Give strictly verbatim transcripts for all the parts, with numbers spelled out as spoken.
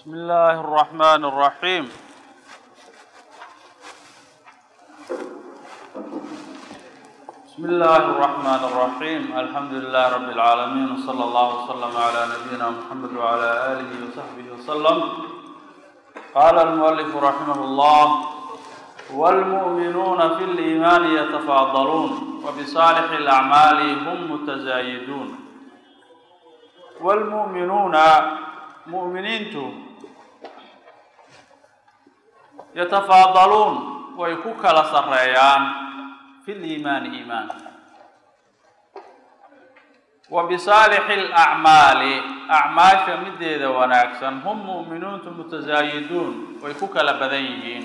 بسم الله الرحمن الرحيم بسم الله الرحمن الرحيم الحمد لله رب العالمين وصلى الله وسلم على نبينا محمد وعلى آله وصحبه وسلم. قال المؤلف رحمه الله: والمؤمنون في الإيمان يتفاضلون وبصالح الأعمال هم متزايدون. والمؤمنون مؤمنينتو يتفاضلون ويكوك لسريان في الإيمان إيمان، وبصالح الأعمال أعماش مديدة وناكسا هم مؤمنون متزايدون ويكوك لبدينين.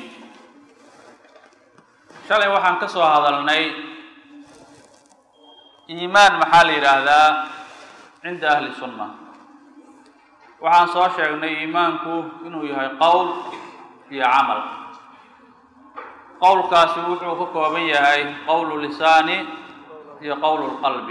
شالي وحان كسو هذا الني إيمان محالي هذا عند أهل السنة. وحان صار شيء إيمانكو إنه يهي قول في عمل. قول كاسوح وكوبية هي قول لساني هي قول القلب.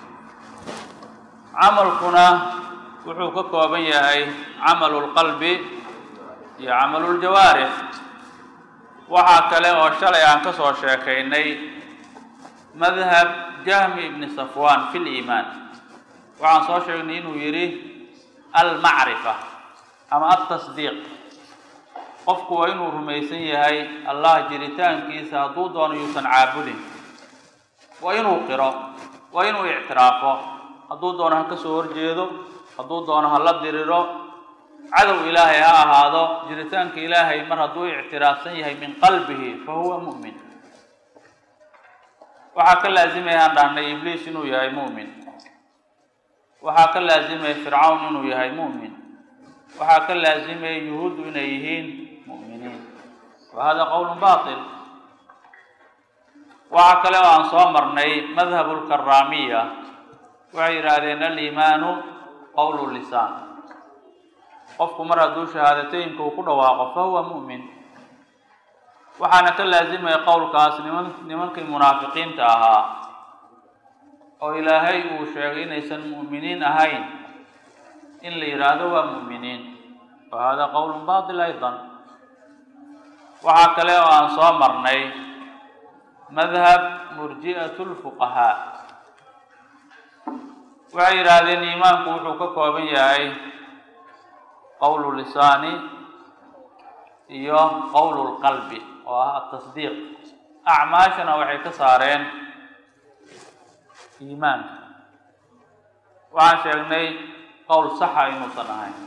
عمل كنا وحو كوبية هي عمل القلب هي عمل الجوارح. وحاكله وشلي عن كسر شيخيني مذهب جهم بن صفوان في الإيمان. وعن صار شيء إنه يريه المعرفة أما التصديق. qofku waa inuu rumaysan yahay Allah jiritaankiisa hadduu doono yuusan caabudin, waa inuu qiro, waa inuu ictiraafo, hadduu doono ha ka soo horjeedo, hadduu doono ha la diriro, cadow ilaahay ha ahaado, jiritaanka ilaahay mar hadduu ictiraafsan yahay min qalbihi fa huwa mu'min. waxaa ka laazimaya aan dhahnay ibliis inuu yahay mu'min, waxaa ka laazimaya fircawn inuu yahay mu'min, waxaa ka laazimaya yuhuuddu inay yihiin مؤمنين، وهذا قول باطل. وعكلا عن صامرني مذهب الكرامية وعيرادين الإيمان قول اللسان. قفك مرة دو شهادتين كوكو واقف فهو مؤمن. وحانك لازم يقول كاس نمنك المنافقين تاها أو إلهي وشعرين يسن مؤمنين أهين إن لإرادوا مؤمنين، وهذا قول باطل أيضا. waxaa kale oo aan soo marnay madhab murji'atul fuqahaa. waxay yiraahdeen iimaanku wuxuu ka kooban yahay qawlu lisaani iyo qawlu qalbi oo ah tasdiiq. acmaashana waxay ka saareen iimaanka. waxaan sheegnay qowl saxa inuusan ahayn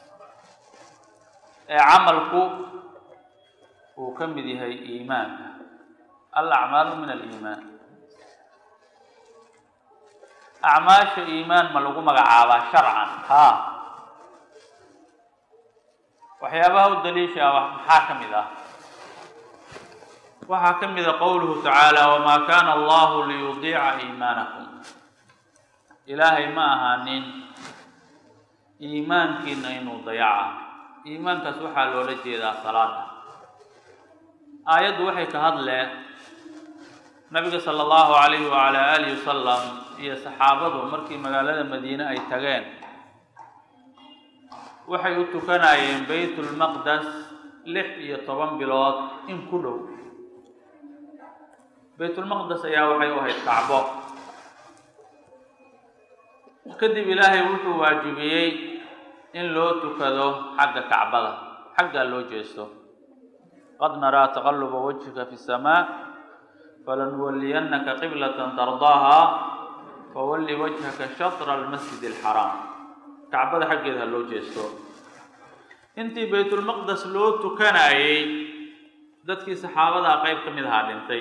ee camalku وكم هي إيمان. الأعمال من الإيمان. أعماش إيمان ملقو مقعابا شرعا ها وحيابه الدليل حاكم ذا وحاكم ذا قوله تعالى: وما كان الله ليضيع إيمانكم. إلهي ما هانين إيمان كنا إنو ضيعه. إيمان كسوحا لولجي ذا صلاة. aayaddu waxay ka hadleen nabiga sala allahu calayhi wacalaa aalihi wasalam iyo saxaabadu markii magaalada madiine ay tageen waxay u tukanayeen baytulmaqdes lix iyo toban bilood in ku dhow. baytulmaqdes ayaa waxay u ahayd kacbo. kadib ilaahay wuxuu waajibiyey in loo tukado xagga kacbada, xaggaa loo jeesto. قد نرى تقلب وجهك في السماء فلنولينك قبلة ترضاها فول وجهك شطر المسجد الحرام. كعبة حقها لو جيستو انت بيت المقدس لو تكناي ددكي صحابه قيب كميد ها دنتي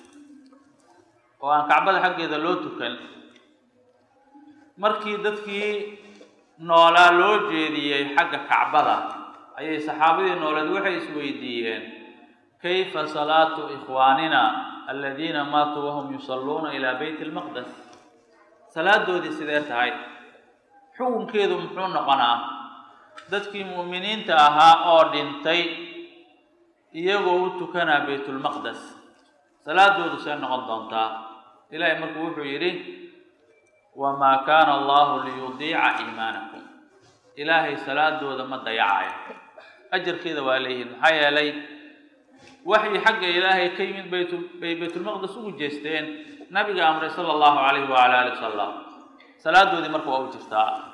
وان كعبة حقها لو تكن markii dadkii noolaa loo jeediyay xagga kacbada ayay saxaabadii noolad waxay isweydiiyeen: كيف صلاة إخواننا الذين ماتوا وهم يصلون إلى بيت المقدس؟ صلاة دودي سيدات هاي حكم كيدو محون نقنا دادكي مؤمنين تاها أو دينتي إيغو تكنا بيت المقدس. صلاة دودي سيدنا قدامتا إلهي مركوح يري: وما كان الله ليضيع إيمانكم. إلهي صلاة دودي ما ضيعها أجر كذا وعليهم حيا لي وحي حق إلهي كيمن بيت بيت المقدس وجستين نبي أمر صلى الله عليه وعلى آله وسلم صلاة دي مركو أو جستا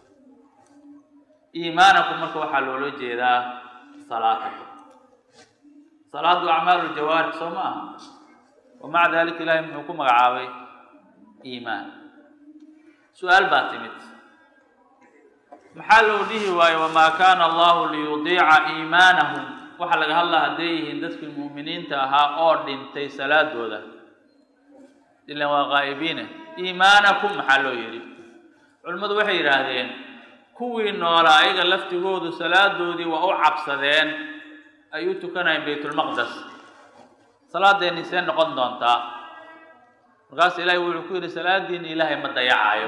إيمانكم مركو حلولو جيدا صلاتكم صلاة أعمال الجوارح سماها ومع ذلك إلهي منكم عاوي إيمان سؤال باتمت محل به وما كان الله ليضيع إيمانهم وحلق الله هديه هندسك المؤمنين تاها أوردين تي صلاة دودا إلا وغائبين إيمانكم محلو يري علماء وحي رادين كوي نورا أيغا لفتقود صلاة دودي وأوعب صدين أيوتو كان بيت المقدس صلاة دين نسان نقض دونتا وقاس إلهي وعكوري صلاة دين إلهي مضيعايو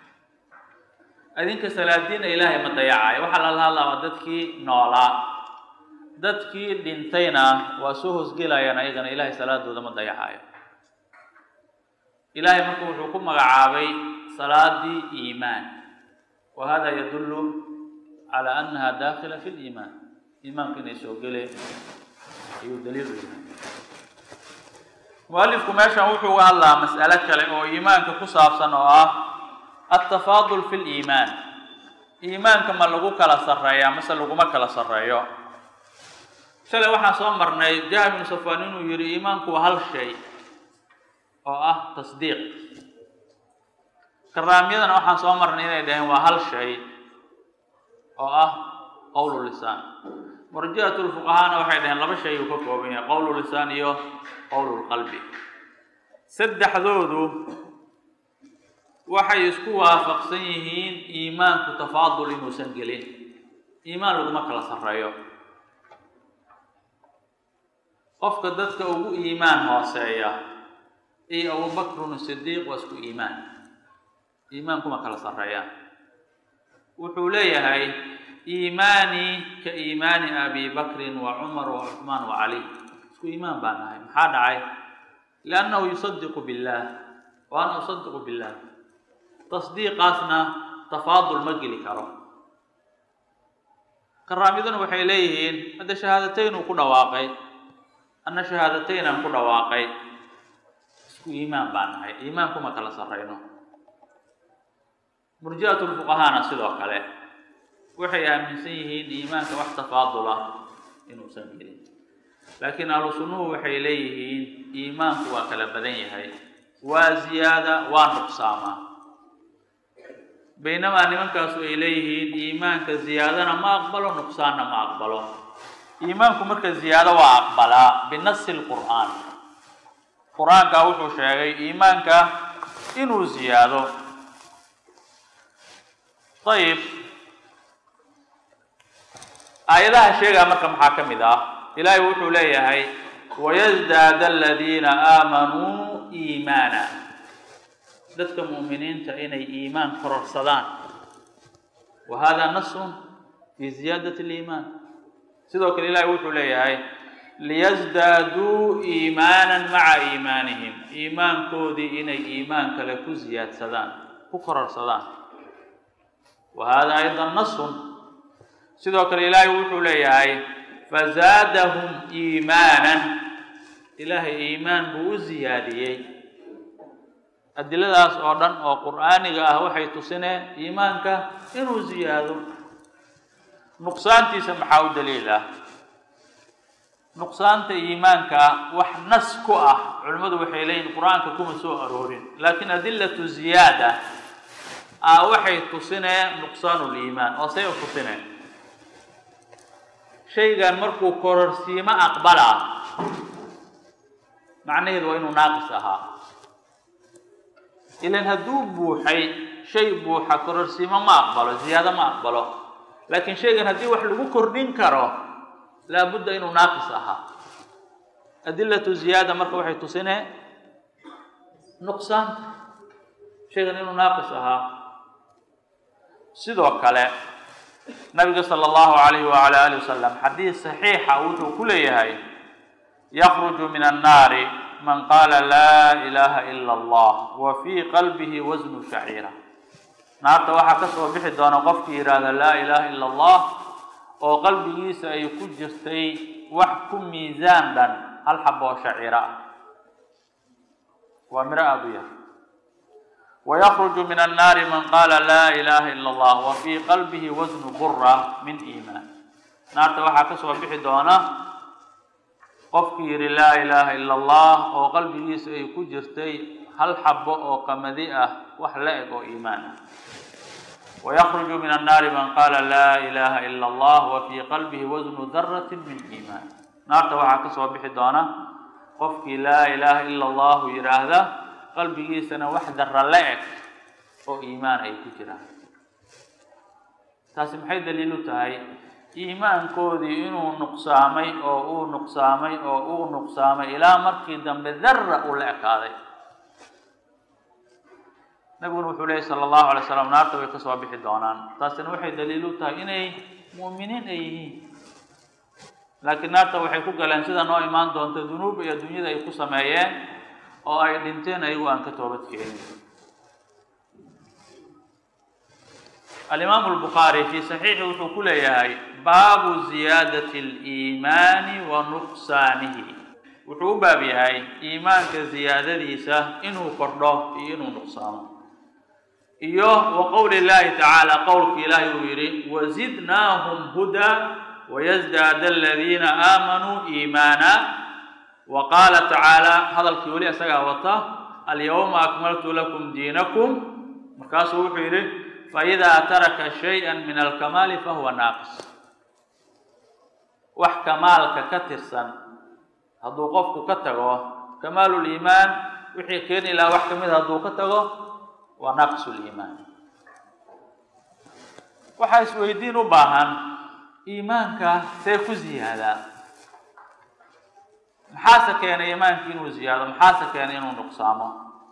أذنك صلاة دين إلهي مضيعايو وحل الله الله وددكي نولا dadkii dhintayna waa soo hosgelayaan ayagana ilaahay salaadooda ma dayaxayo ilaahay markuu wuxuu ku magacaabay salaadii iimaan wa hada yadullu ala annaha dakhila fi al-iimaan iimaanka inay soo galee ayuu daliil u yahay muallifku meeshan wuxuu uga hadlaa mas'alo kale oo iimaanka ku saabsan oo ah at-tafaadul fi al-iimaan iimaanka ma lagu kala sarreeyaa mise laguma kala sarreeyo شلي waxaan soo marnay Jaabir bin Safwan inuu yiri iimaanku waa hal shay oo ah tasdiiq karaamiyadana waxaan soo marnay inay dhahayn waa hal shay oo ah qawlu lisan murji'atul fuqahaana waxay dhahayn laba shay oo ka kooban yahay qawlu lisan iyo qawlu qalbi saddexdoodu waxay isku waafaqsan yihiin iimaanku tafaadul inuusan gelin iimaan laguma kala sarreeyo qofka dadka ugu iimaan hooseeya iyo Abu Bakr as-Siddiq waa isku iimaan iimaan kuma kala sarreeyaan wuxuu leeyahay iimaani ka iimaani Abi Bakr wa Umar wa Uthman wa Ali isku iimaan baan nahay maxaa dhacay laannahu yusaddiqu billah wa ana usaddiqu billah tasdiiqaasna tafaadul ma geli karo karaamiduna waxay leeyihiin hada shahaadatayn ku dhawaaqay أن شهادتين أن كل واقع اسكو إيمان بانها إيمان كما كلا سرينه مرجئة الفقهاء نصدق عليه وحيا من سيهين إيمان كوحد تفاضله إنه سنجري لكن أهل السنة وحي إليهين إيمان كوا كلا بدنيه وزيادة ونقصاما بينما نمن كاسو إليهين إيمان كزيادة ما أقبله نقصان ما أقبله إيمانكم مركز زيادة وأقبلا بنص القرآن القرآن كاوشو شيء إيمانك إنه زيادة طيب آياتها شيء مركم حاكم إذا إلهي وحو ليهي ويزداد الذين آمنوا إيمانا ذاتك مؤمنين تأيني إيمان قرر صدان وهذا نص في زيادة الإيمان سيدوك الإلهي وحو ليهي ليزدادوا إيمانا مع إيمانهم إيمان كودي إني إيمان كلكو زياد سدان كقرر سدان وهذا أيضا نص سيدوك الإلهي وحو ليهي فزادهم إيمانا إلهي إيمان بو زياديي أدلة أصدقاً أو قرآني أهو حيث سنة إيمانك إنو زيادو نقصان تسمحوا دليلا نقصان إيمانك وحنسكو أه علماء وحيلين القرآن ككم سوء أرورين لكن أدلة زيادة أه وحي تصنع نقصان الإيمان وسيء تصنع شيء قال مركو كورسي ما أقبلها معناه وإنه ناقصها إذن هدوب بوحي شيء بوحا كورسي ما أقبله زيادة ما أقبله لكن شيء هدي وحلو كردين كرو لابد إنه ناقصها أدلة زيادة مركب وحي تصنع نقصان شيء إنه ناقصها سيدو كلا النبي صلى الله عليه وعلى آله وسلم حديث صحيح أوجه كل هاي يخرج من النار من قال لا إله إلا الله وفي قلبه وزن شعيرة نارت waxaa ka soo bixi doona qofkii yiraahdo la ilaha illa allah oo qalbigiisa ay ku jirtay wax ku miisaan dhan hal xabo shacira wa mira abiya ويخرج من النار من قال لا إله إلا الله وفي قلبه وزن برة من إيمان نارت waxaa ka soo bixi doona qofkii yiri la ilaha illa Allah oo qalbigiisa ay ku jirtay hal xabo oo qamadi ah wax la eg oo iimaan ويخرج من النار من قال لا إله إلا الله وفي قلبه وزن ذرة من إيمان نارت waxaa ka soo bixi doona qofkii la ilaha illa Allah yiraahda qalbigiisana wax darra la eg oo iimaan ay ku jiraan taasi maxay daliil u tahay iimaankoodii inuu nuqsaamay oo uu nuqsaamay oo uu nuqsaamay ilaa markii dambe darra u la ekaaday nabiguna wuxuu leeyahay sala allahu alay wasalam naarta way ka soo bixi doonaan taasina waxay daliil u tahay inay mu'miniin ay yihiin laakiin naarta waxay ku galeen sida noo imaan doonta dunuub iyo dunyada ay ku sameeyeen oo ay dhinteen ayagu aan ka toobad keenin الإمام البخاري في صحيحه wuxuu ku leeyahay baabu ziyadati al-iimaan wa nuqsaanihi wuxuu baab yahay iimaanka ziyadadiisa inuu kordho iyo inuu nuqsaamo iyo wa qawli Ilaahi ta'ala qawlki Ilaahi uu yiri wazidnaahum huda wa yazdada alladhina aamanu iimaana وقال تعالى هذا الكيولي أسجع وطا اليوم أكملت لكم دينكم مركاسه وحيره فإذا ترك شيئا من الكمال فهو ناقص وحكمالك كترسا هذو قفك كتغو كمال الإيمان وحي كين إلى وحكم هذو كتغو ونقص الإيمان وحيث ويدين باهن إيمانك سيكوزي هذا maxaa keenay iimaanka inuu ziyaado maxaa keenay inuu nuqsaamo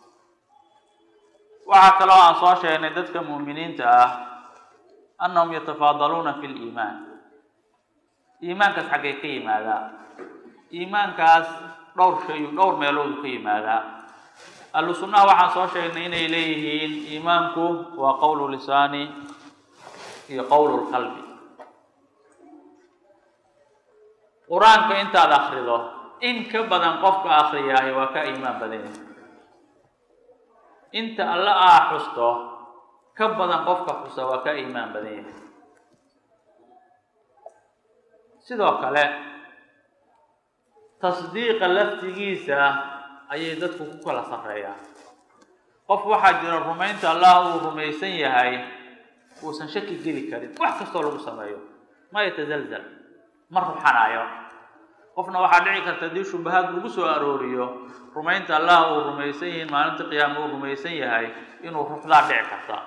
waxa kale oo aan soo sheegnay dadka muuminiinta ah annahum yatafaadaluna fil iimaan iimaankaas xagee ka yimaada iimaankaas dhowr shay dhowr meelood ka yimaada ahlu sunnah waxaan soo sheegnay inay leeyihiin iimaanku waa qawlu lisaani iyo qawlu qalbi quraanka intaad akhrido in ka badan qofka akhriyahay waa ka iimaan badan inta alla ah xusto ka badan qofka xusa waa ka iimaan badan sidoo kale tasdiiqa laftigiisa ayay dadku ku kala sareeyaan qof waxa jira rumaynta Allah uu rumaysan yahay oo san shaki geli karin wax kasto lagu sameeyo ma yatazalzal marxanayo qofna waxa dhici karta dii shubahaad lagu soo arooriyo rumaynta Allah uu rumaysan yahay maalinta qiyaamada uu rumaysan yahay inuu ruuxda dhici karta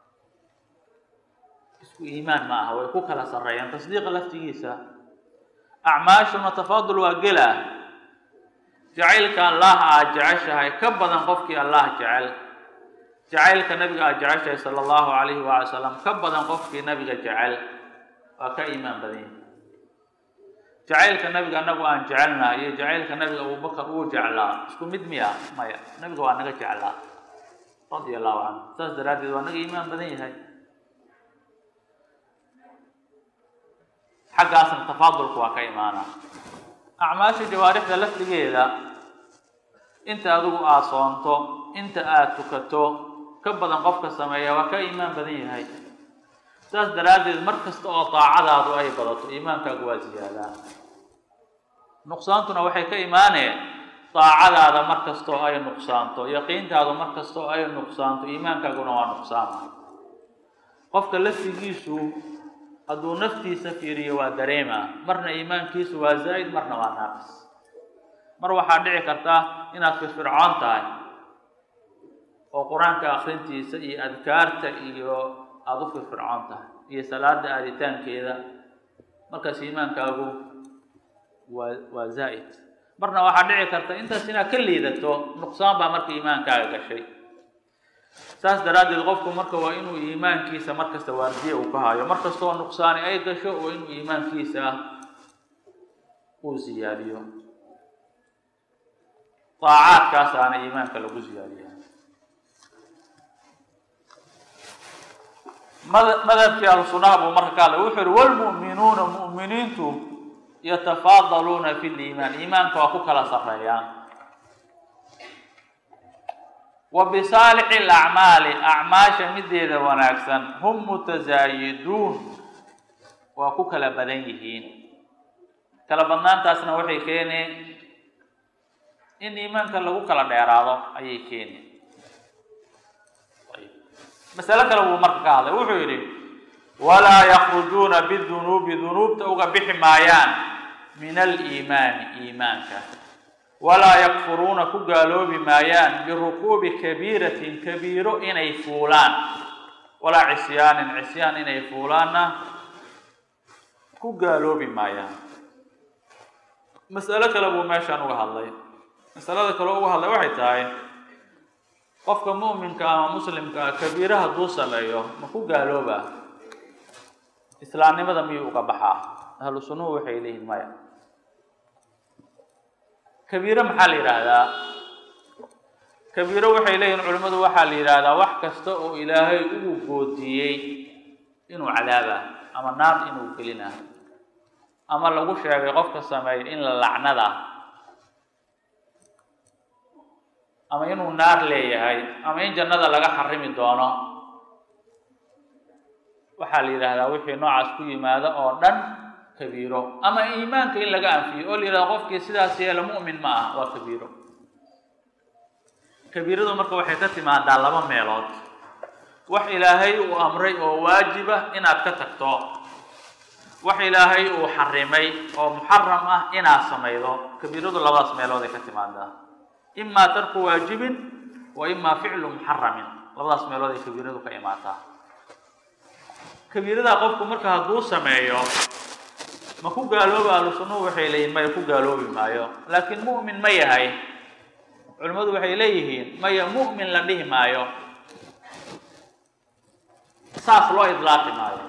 isku iimaan ma aha way ku kala sareeyaan tasdiiq laftigiisa a'maashuna tafaadul wa gala jacaylka Allah aa jeceshahay ka badan qofkii Allah jecel jacaylka nabiga aa jeceshahay sallallahu alayhi wa sallam ka badan qofkii nabiga jecel waa ka iimaan badan jacaylka nabiga anagu aan jecelnahay iyo jacaylka nabiga Abu Bakar uu jeclaa isku mid miya maya nabiga waa naga jeclaa radiyallahu anhu taas daraadid waa naga iimaan badan yahay xaggaasna tafaadulku waa ka imaana acmaasha jawaarixda laftigeeda inta adigu aad soonto inta aad tukato ka badan qofka sameeya waa ka iimaan badan yahay taas daraadid markasta oo taacadaadu ay badato iimaankaagu waa ziyaadaa nuqsaantuna waxay ka iimaaneen taacadaada markasta oo ay nuqsaanto yaqiintaadu markasta oo ay nuqsaanto iimaankaaguna waa nuqsaama qofka laftigiisu hadduu naftiisa fiiriyo waa dareema marna iimaankiisu waa zaa'id marna waa naaqis mar waxaa dhici karta inaad firfircoon tahay oo quraanka akhrintiisa iyo adkaarta iyo aad u firfircoon tahay iyo salaada aaditaankeeda markaas iimaankaagu waa waa zaa'id marna waxaa dhici karta intaas inaad ka liidato nuqsaan baa marka iimaankaaga gashay saas daraaddeed qofku marka waa inuu iimaankiisa markasta waardiye uu ka hayo markasta oo nuqsaani ay gasho oo inuu iimaankiisa uu ziyaadiyo طاعاتكاسana iimaanka lagu ziyaadiyaa madhabkii ahlusunnaha buu marka ka hadlay wuxuu yihi walmu'minuuna mu'miniintu yatafaadaluuna fi liimaan iimaanka waa ku kala sarreeyaan wa bisaalixi alacmaali acmaasha mideeda wanaagsan hum mutasaayiduun waa ku kala badan yihiin kala badnaantaasna waxay keeneen in iimaanka lagu kala dheeraado ayay keeneen mas'alo kale buu marka ka hadlay wuxuu yidhi walaa yakhrujuuna bidunuubi dunuubta uga bixi maayaan min aliimaani iimaanka walaa yakfuruuna ku gaaloobi maayaan birukuubi kabiiratin kabiiro inay fuulaan walaa cisyaanin cisyaan inay fuulaanna ku gaaloobi maayaan mas'alo kale buu meeshaan uga hadlay masalada kale uga hadlay waxay tahay qofka mu'minka ama muslimka ah kabiira hadduu sameeyo ma ku gaalooba islaamnimada miyuu uga baxaa ahlu sunnuhu waxay leeyihiin maya kabiiro maxaa la yidhaahdaa kabiiro waxay leeyihiin culimmadu waxaa la yidhaahdaa wax kasta oo ilaahay ugu goodiyey inuu cadaaba ama naar inuu gelina ama lagu sheegay qofka sameeya in la lacnada ama inuu naar leeyahay ama in jannada laga xarimi doono waxaa la yidhaahdaa wixii noocaas ku yimaado oo dhan kabiiro ama iimaanka in laga anfiyo oo la yidhahdo qofkii sidaas yeela mu'min ma ah waa kabiiro kabiiradu marka waxay ka timaadaa laba meelood wax ilaahay uu amray oo waajiba inaad ka tagto wax ilaahay uu xarimay oo muxaram ah inaad samaydo kabiiradu labadaas meelood ay ka timaadaa إما ترك واجب وإما فعل محرم labadaas meelood ay kabiiradu ka imaataa kabiirada qofku marka hadduu sameeyo ma ku gaalooba ahlu sunnuhu waxay leeyihiin maya ku gaaloobi maayo laakiin mu'min ma yahay culimmadu waxay leeyihiin maya mu'min la dhihi maayo saas loo idlaaqi maayo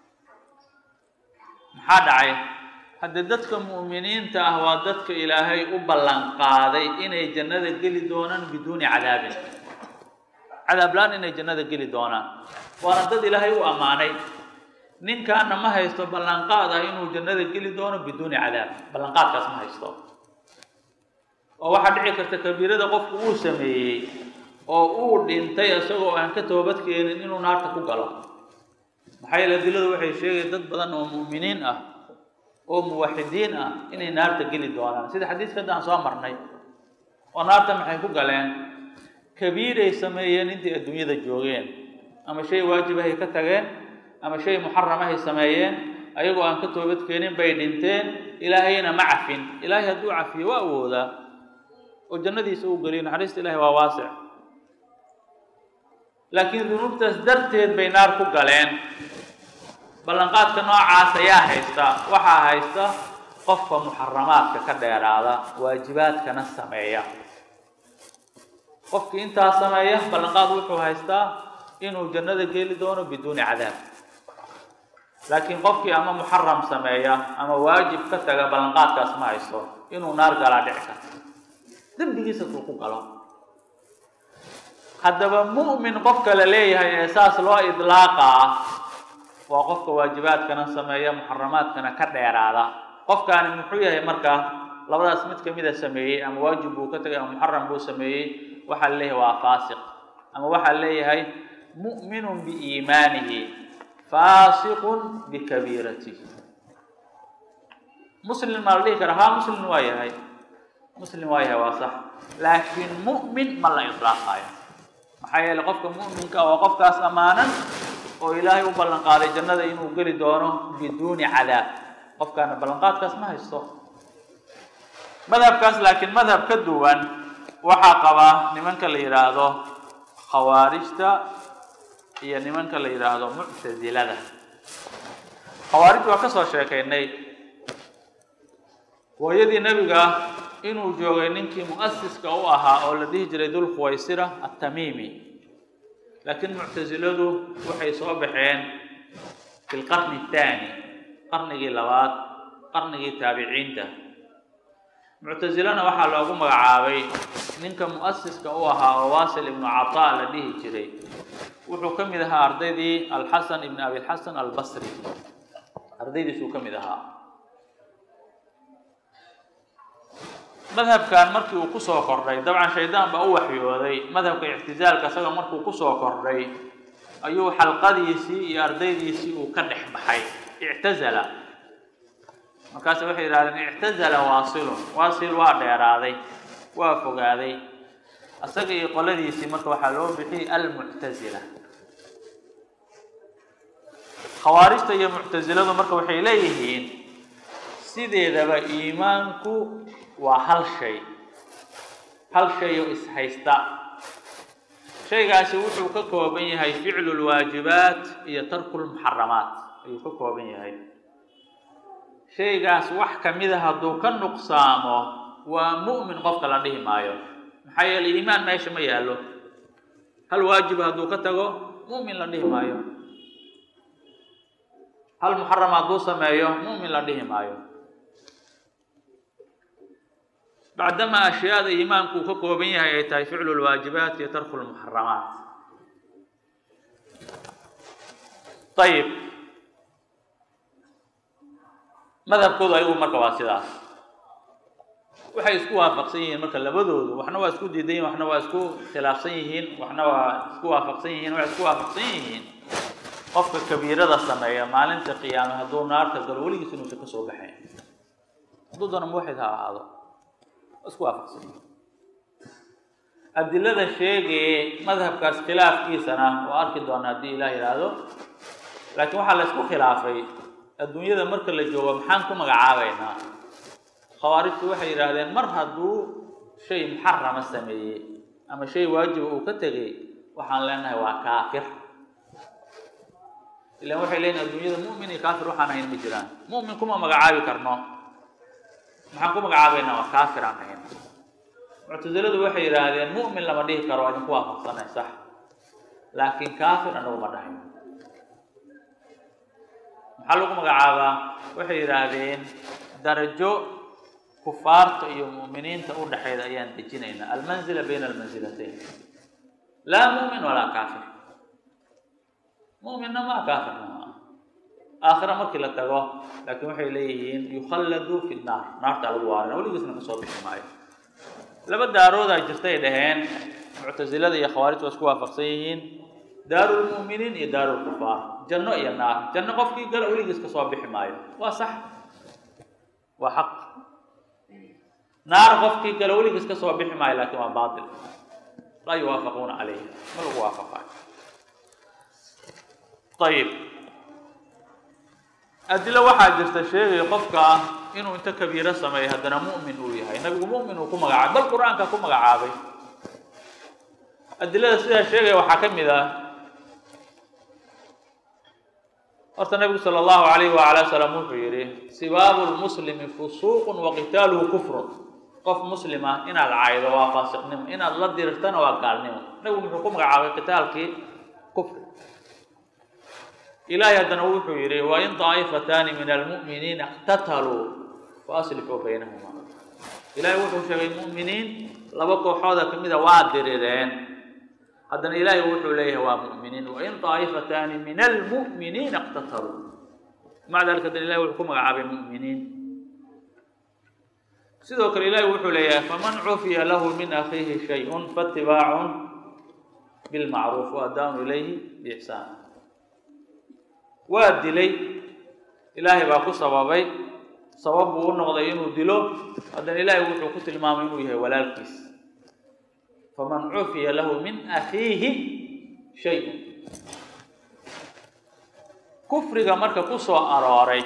maxaa dhacay haddii dadka mu'miniinta ah waa dadka ilaahay u ballan qaaday inay jannada geli doonaan biduuni cadaabin cadaab la-aan inay jannada geli doonaan waana dad ilaahay u ammaanay ninkaana ma haysto ballanqaad ah inuu jannada geli doono biduuni cadaab ballanqaadkaas ma haysto oo waxaa dhici karta kabiirada qofku uu sameeyey oo uu dhintay isagoo aan ka toobad keenin inuu naarta ku galo maxaa yeele adiladu waxay sheegay dad badan oo mu'miniin ah oo muwaxidiin ah inay naarta geli doonaan sida xadiiska hadda aan soo marnay oo naarta maxay ku galeen kabiiray sameeyeen intii adduunyada joogeen ama shay waajibahay ka tageen ama shay muxaramahay sameeyeen ayagoo aan ka toobad keenin bay dhinteen ilaahayna ma cafin ilaahay hadduu cafiyo waa awoodaa oo jannadiisa uu geliyo naxariista ilaahay waa waasic laakiin dunuubtaas darteed bay naar ku galeen ballanqaadka noocaas ayaa haysta waxaa haysta qofka muxaramaadka ka dheeraada waajibaadkana sameeya qofkii intaas sameeya ballanqaad wuxuu haystaa inuu jannada geli doono biduuni cadaab laakiin qofkii ama muxaram sameeya ama waajib ka taga ballanqaadkaas ma haysto inuu naar galaa dhici karta dembigiisa kuu ku galo haddaba mu'min qofka la leeyahay ee saas loo idlaaqa ah waa qofka waajibaadkana sameeya muxaramaadkana ka dheeraada qofkaani muxuu yahay markaa labadaas mid kamida sameeyey ama waajib buu ka tagay ama muxaram buu sameeyey waxaa la leeyahay waa faasiq ama waxaa leeyahay mu'minun biiimaanihi faasiqun bikabiiratihi muslim ma la dhihi kara haa muslim waa yahay muslim waa yahay waa sax laakiin mu'min ma la idlaaqayo maxaa yeelay qofka mu'minka waa qofkaas ammaanan oo ilaahay u ballan qaaday jannada inuu geli doono biduuni cadaab qofkaana ballanqaadkaas ma haysto madhabkaas laakiin madhab ka duwan waxaa qaba nimanka la yidhaahdo khawaarijta iyo nimanka la yidhaahdo muctasilada khawaarij waa ka soo sheekaynay hooyadii nebiga inuu joogay ninkii mu'asiska u ahaa oo la dhihi jiray dul khuwaysira atamiimi laakiin muctasiladu waxay soo baxeen fi lqarni athaani qarnigii labaad qarnigii taabiciinta muctasilana waxaa loogu magacaabay ninka mu'asiska u ahaa oo waasil ibnu cataa la dhihi jiray wuxuu ka mid ahaa ardaydii alxasan ibn abi alxasan albasri ardaydiisuu ka mid ahaa. madhabkan markii uu kusoo kordhay dabcan shaydaan baa u waxyooday madhabka ictizaalka isaga markuu kusoo kordhay ayuu xalqadiisii iyo ardaydiisii uu ka dhex baxay ictazala. markaas waxay yidhahdeen ictazala waasilun, waasil waa dheeraaday waa fogaaday. asaga iyo qoladiisii marka waxaa loo bixiyey almuctazila. khawaarijta iyo muctaziladu marka waxay leeyihiin sideedaba iimaanku waa hal shay hal shay oo ishaysta. shaygaasi wuxuu ka kooban yahay ficlu lwaajibaat iyo tarku lmuxaramaat ayuu ka kooban yahay. shaygaas wax kamida hadduu ka nuqsaamo waa mu'min qofka la dhihi maayo, maxaa yeelay iimaan meesha ma yaallo. hal waajib hadduu ka tago mu'min la dhihi maayo, hal muxaram hadduu sameeyo mu'min la dhihi maayo. bacdama ashyaada iimaanku uu ka kooban yahay ay tahay ficlu lwaajibaat iyo tarku lmuxaramaat. ayib, madhabkoodu ayagu marka waa sidaas. waxay isku waafaqsan yihiin marka labadoodu, waxna waa isku diidan yihin, waxna waa isku khilaafsan yihiin, waxna waa isku waafaqsan yihiin. waxay isku waafaqsan yihiin qofka kabiirada sameeya maalinta qiyaama hadduu naarta galo weligiis inuusan ka soo baxayn, hadduu doono muwaxid ha ahaado. isku waafaqsan yihiin. adilada sheegaya madhabkaas khilaafkiisana waa arki doona haddii ilaah yidhaahdo. laakiin waxaa la isku khilaafay adduunyada marka la joogo maxaan ku magacaabaynaa. khawaarijtu waxay yidhaahdeen mar hadduu shay muxarama sameeyey ama shay waajiba uu ka tegay waxaan leenahay waa kaafir. ilaan waxay leeyihin adduunyada mu'min iyo kaafir waxaan ahayn ma jiraan. mu'min kuma magacaabi karno, maxaan ku magacaabaynaa waa kaafir aan ahayn. muctasiladu waxay yidhaahdeen mu'min lama dhihi karo, waa idinku waafaqsanay sax, laakiin kaafir anagu ma dhahayn. maxaa lagu magacaabaa? waxay yidhaahdeen darajo kufaarta iyo mu'miniinta u dhaxayda ayaan dejinaynaa, almanzila bayna almanzilatayn, laa mu'min walaa kaafir. mu'minna maa kaafirna maa. aakhira markii la tago laakiin waxay leeyihiin yukhalladu fi nnaar, naarta lagu waarina, weligiisna kasoo bixi maayo. laba daaroodaa jirtay dhaheen muctasilada iyo khawaarijtu waa isku waafaqsan yihiin, daarulmu'miniin iyo daarulkufaar, janno iyo naar. janno qofkii gala weligiis kasoo bixi maayo, waa sax, waa xaq. naar qofkii gala weligiis kasoo bixi maayo, laakiin waa baatil, laa yuwaafaquuna calayhi, ma lagu waafaqayo. ayib, adilo waxaa jirta sheegaya qofka inuu inta kabiiro sameeyo haddana mu'min uu yahay. nabigu mu'min uu ku magacaabay, bal qur-aanka ku magacaabay. adilada sidaa sheegaya waxaa ka mid ah horta nabigu sala allahu alayhi waala salam wuxuu yidhi sibaabu lmuslimi fusuuqun wa qitaaluhu kufrun. qof muslima inaad caydo waa faasiqnimo, inaad la dirirtana waa gaalnimo. nabigu muxuu ku magacaabay qitaalkii kufri. ilaahay haddana wuxuu yidhi wain daa'ifataani min almu'miniina iqtataluu faaslixuu baynahuma. ilaahay wuxuu sheegay mu'miniin laba kooxooda ka mida waa dirireen, haddana ilaahay wuxuu leeyahay waa mu'miniin. wain daa'ifataani min almu'miniina iqtataluu, maca dalika haddana ilahay wuxuu ku magacaabay mu'miniin. sidoo kale ilaahay wuxuu leeyahay faman cufiya lahu min akhiihi shay'un faatibaacun bilmacruuf wa adaaun ilayhi biixsaan. waa dilay, ilaahay baa ku sababay, sabab buu u noqday inuu dilo, haddana ilaahay wuxuu ku tilmaamay inuu yahay walaalkiis. faman cufiya lahu min akhiihi shay-un. kufriga marka ku soo arooray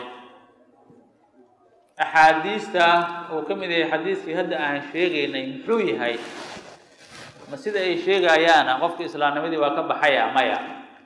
axaadiista uu ka mid yahay xadiiskii hadda aan sheegaynay muxuu yahay? ma sida ay sheegayaana qofka islaamnimadii waa ka baxaya? maya.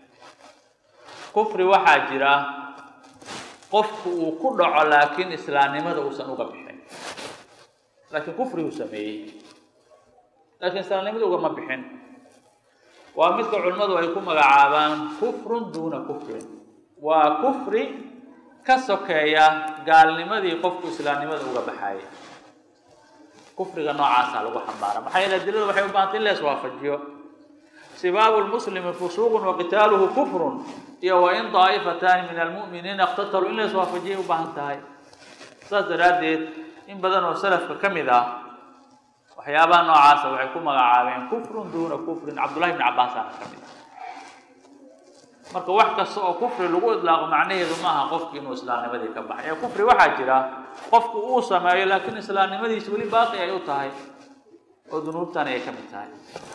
kufri waxaa jira qofku uu ku dhaco laakiin islaamnimada uusan uga bixin, laakiin kufri uu sameeyey laakiin islaamnimada ugama bixin. waa midka culimmadu ay ku magacaabaan kufrun duuna kufrin. waa kufri ka sokeeya gaalnimadii qofku islaamnimada uga baxayay. kufriga noocaasaa lagu xambaara, maxaa yeele adiladu waxay u baahantay in la iswaafajiyo. سباب المسلم فسوق وقتاله كفر يا وإن طائفتان من المؤمنين اقتتلوا إلا سوافجيه وبهنتهاي صدراديت إن بدن وسلف كمذا وحيابا نوعاسة وحيكون مغعابين كفر دون كفر عبد الله بن عباس كمذا marka wax kasta oo kufri lagu idlaaqo macnaheedu maaha qofkii inuu islaamnimadii ka baxay kufri waxa jira qofku uu sameeyo laakiin islaamnimadiisa wali baaqi ay u tahay oo dunuubtan ay ka mid tahay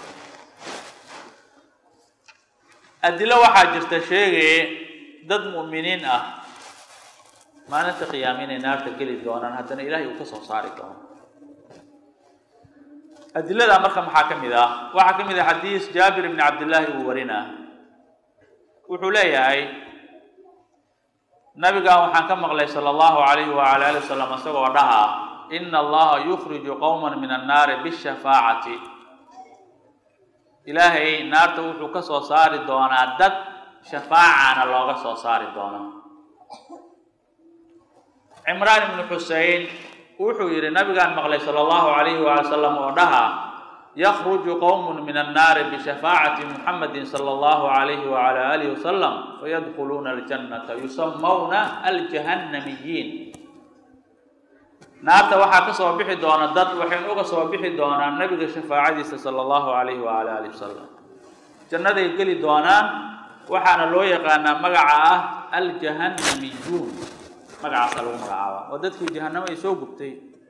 adilo waxa jirta sheegay dad muuminiin ah maalinta qiyaamina naarta gali doonaan haddana ilaahay uu ka soo saari doono adilada marka maxaa ka mid ah waxa ka mid ah xadiis Jaabir ibn Abdullah uu warina wuxuu leeyahay nabiga waxaan ka maqlay sallallahu alayhi wa ala alihi wasallam asagoo dhaha inna allaha yukhriju qauman min an-nar bi-shafaa'ati ilaahay naarta wuxuu ka soo saari doonaa dad shafaa'ana looga soo saari doono Imraan ibn Husayn wuxuu yiri nabigaan maqlay sallallahu alayhi wa sallam oo dhaha يخرج قوم من النار بشفاعة محمد صلى الله عليه وعلى آله وسلم فيدخلون الجنة يسمون الجهنميين نارتا waxaa ka soo bixi doona dad waxay uga soo bixi doonaan nabiga shafaacadiisa sallallahu alayhi wa ala alihi wasallam jannada ay gali doonaan waxaana loo yaqaanaa magaca ah al-jahannamiyuun magacaas lagu magacaabo oo dadkii jahannama ay soo gubtay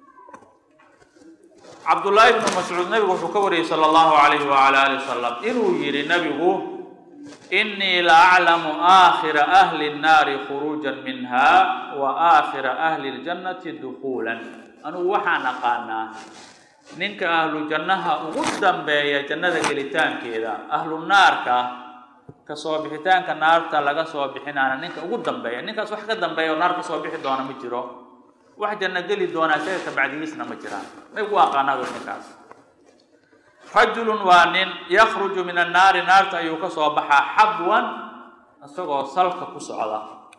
عبد الله بن مسعود نبي وحكوري صلى الله عليه وعلى آله وسلم إنه يري نبيه إني لأعلم آخر أهل النار خروجا منها وآخر أهل الجنة دخولا أنا وحنا قانا ننك أهل الجنة قدام بيا جنة قلتان كذا أهل النار كا كصوابحتان كنار تلاقى صوابحنا أنا ننك قدام بيا ننك صح قدام بيا ونار كصوابح دونا مجرو واحد نقلي دونا شيء تبعديسنا مجران ما يواقعنا بالنكاس رجل وان يخرج من النار نار تأيوك صباحا حبوا السقو سلك كسعدا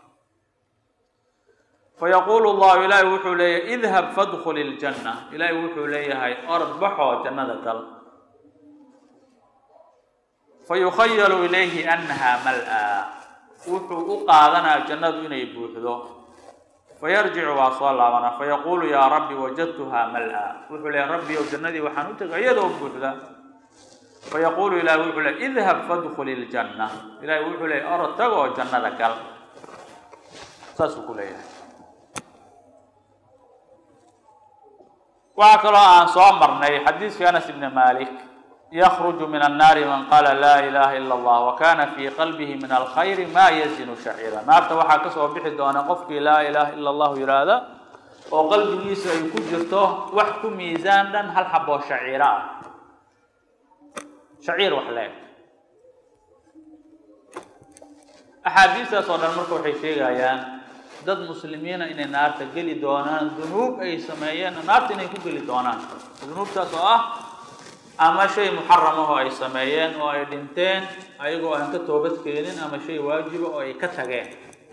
فيقول الله إلهي وحو لي اذهب فادخل الجنة إلهي وحو لي هاي أرض بحو جنة دل فيخيل إليه أنها ملأى وحو أقاذنا الجنة إني بوحدو فيرجع وصلى فيقول يا ربي وجدتها ملأى وحول يا ربي وجندي وحنوت غيره بوحده فيقول إلى وحول اذهب فادخل الجنة إلى وحول أرتقى الجنة ذكر ساسكوا ليه وعكرا عن صامرني حديث في أنس بن مالك يخرج من النار من قال لا إله إلا الله وكان في قلبه من الخير ما يزن شعيرا نار توحى كسو بحد وانا قفك لا إله إلا الله يرادا وقلبه سيكون جرته وحكم ميزانا هل حبه شعيرا شعير وحلاك أحاديث صلى الملك وحيشيغ آيان ضد مسلمين إن النار تقلي دونان ذنوب أي سمايان النار تنكو قلي دونان ذنوب تسوء أما شيء محرم هو أي سمايان أو أي دينتين أيقو أنك توبت كينين أما شيء واجب أو أي كتغين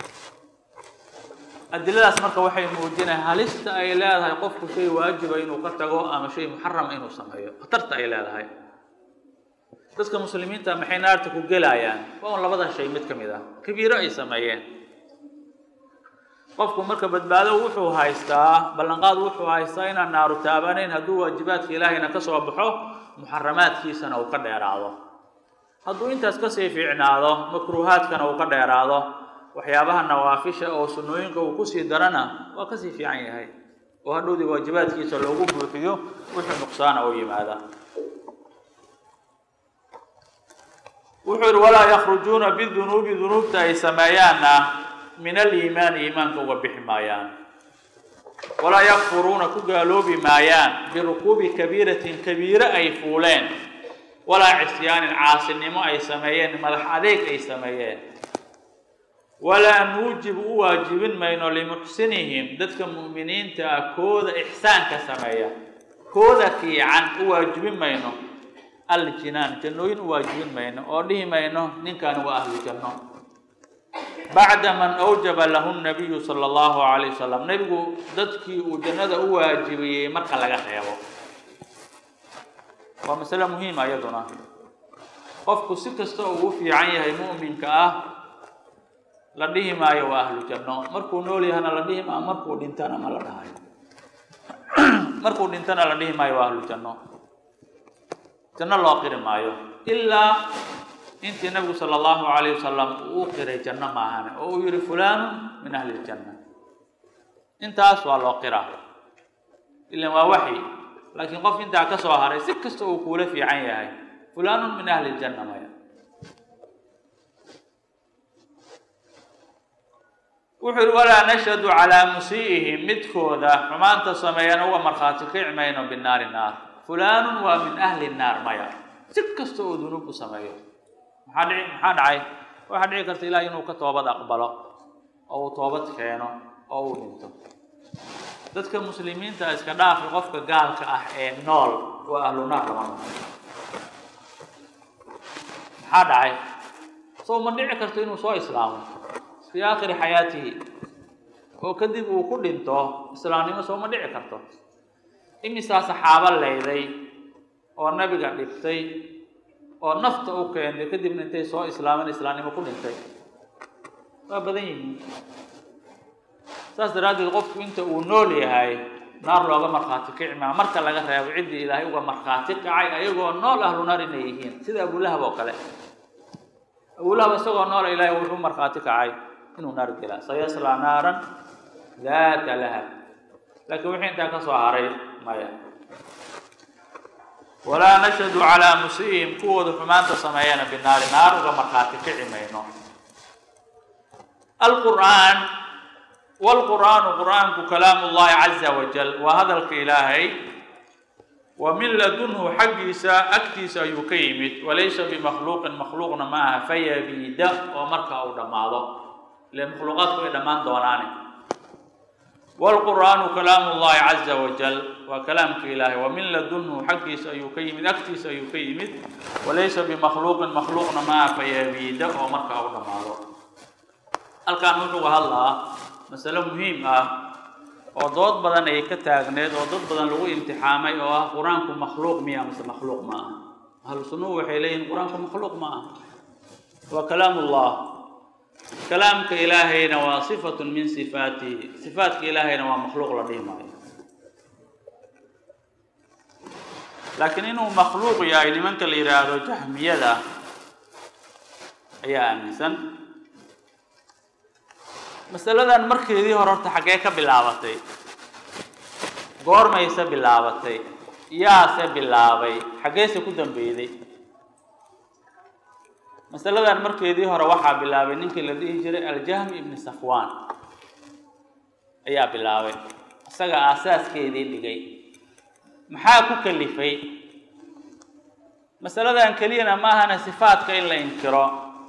الدلالة اسمك وحي موجينة هلست أي لا هاي قفك شيء واجب إنه كتغو أما شيء محرم إنه سمايان خطرت أي لا هاي تسكى مسلمين تامحين نارتكو قلايان وأن لبضا شيء متكم إذا كبيرة أي سمايان qofku marka badbaado wuxuu haystaa ballanqaad wuxuu haystaa in naaru taabaneen haduu waajibaadka ilaahayna ka soo baxo muharramaadkiisana uu ka dheeraado haduu intaas ka sii fiicnaado makruuhaadkana uu ka dheeraado waxyaabaha nawaafisha oo sunnooyinka uu ku sii darana waa ka sii fiican yahay oo hadhoodii waajibaadkiisa loogu buuxiyo wixii nuqsaan oo yimaada wuxuu wala yakhrujuna bidhunubi dhunubta ay sameeyana من الإيمان إيمان كوبح مايان ولا يكفرون كقالوب مايان بركوب كبيرة كبيرة أي فولين ولا عصيان عاصن ما أي سميان ملح عليك أي سميان ولا نوجب واجب مين لمحسنهم ذاتك مؤمنين تأكود إحسان كسميان كودك عن واجب مينه الجنان جنوين واجب مينه أوليه مينه نين كانوا أهل الجنة بعد من أوجب له النبي صلى الله عليه وسلم نبي ذاتكي وجنة واجبية مركا لغا خيابه ومسألة مهمة أيضا qofku si kasta uu u fiican yahay mu'minka ah la dhihi maayo waa ahlu janno markuu nool yahana la dhihi maayo markuu dhintana ma la dhahayo markuu dhintana la dhihi maayo waa ahlu janno janno loo qiri maayo ilaa intii nabigu sala allahu calayhi wasalam uu qiray janno maahane oo uu yidhi fulaanu min ahli ljanna intaas waa loo qiraa ilan waa waxyi laakiin qof intaa ka soo haray si kasta uu kuula fiican yahay fulaanu min ahli ljanna maya wuxuu walaa nashhadu calaa musii'ihim midkooda xumaanta sameeyana uga markhaati kici mayno binaari naar fulaanun waa min ahli naar maya si kasta oo dunuub u sameeyo maxaa dhici maxaa dhacay waxaa dhici karta ilaahay inuu ka toobad aqbalo oo uu toobad keeno oo uu dhinto dadka muslimiinta iska dhaafi qofka gaalka ah ee nool waa ahlu naar lama maxaa dhacay soo ma dhici karto inuu soo islaamo في آخر حياته وكذب وكلنته إسلامي مسوي ما دعي كرته إمي سا صحابة الليلي والنبي قال لفتي والنفط أوكي إن كذب ننتهي سوى إسلامي إسلامي ما كلنته فبدين ساس دراد الغف أنت ونولي هاي نار لوجا مرخاتك مع مركز لجا رأي وعدي إلهي وجا مرخاتك عاي أيوة النار أهل نار نيهين سيدا أقول لها بوكله أقول لها بس هو النار إلهي وجا مرخاتك عاي إنه نار كلا سيصلى نارا ذات لهب لكن وحين تكسو عري مايا ولا نشهد على مسيهم قوة فمان تسمعين بالنار نار ومرخاتك عمينه القرآن والقرآن قرآن كلام الله عز وجل وهذا الإلهي ومن لدنه حقيسا أكتيسا يكيمت وليس بمخلوق مخلوق معها فيبيد ومركا أو دماغه لمخلوقات كل دمان دوناني والقرآن كلام الله عز وجل وكلام إلهي ومن لدنه حقيسا يكيمت أكتيسا يكيمت وليس بمخلوق مخلوق معها فيبيد ومركا أو دماغه القانون وهلا مسألة مهمة وضد بدن أي كتاجند وضد بدن لو امتحامي أو قرآنكم مخلوق ميا مثل مخلوق ما هل صنوع حيلين قرآنكم مخلوق ما وكلام الله كلام كإلهنا وصفة من صفاته صفات كإلهنا ومخلوق لديه معي لكن إنه مخلوق يا يعني من كالإرادة جهمية ذا يا أنسان مسألة مركز دي هررت حقيقة بالعبتي غور ما يسا بالعبتي يا سا بالعبي حقيقة كدن بيدي مسألة مركز دي هر وحى بالعبي نينك الذي يجري الجهم ابن صفوان يا بالعبي سجى أساس كيدي دقي محاكو كلفي مسألة أن كلينا ما هنا صفات كإلا إنكرا